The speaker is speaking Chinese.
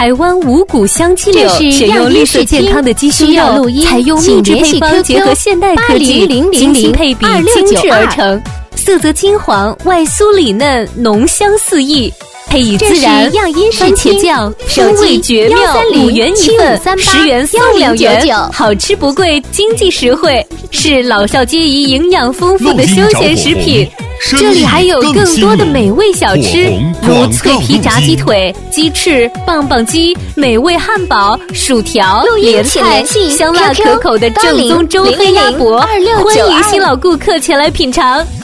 台湾五谷香鸡柳，选用绿色健康的鸡胸肉，采用秘制配方，结合现代科技，精心配比，精制而成。色泽金黄，外酥里嫩，浓香四溢。配以孜然、番茄酱，风味绝妙，5元一份，10元送2元，好吃不贵，经济实惠，是老少皆宜、营养丰富的休闲食品。这里还有更多的美味小吃，如脆皮炸鸡腿、鸡翅、棒棒鸡、美味汉堡、薯条、莲菜、香辣可口的正宗周黑鸭脖，欢迎新老顾客前来品尝。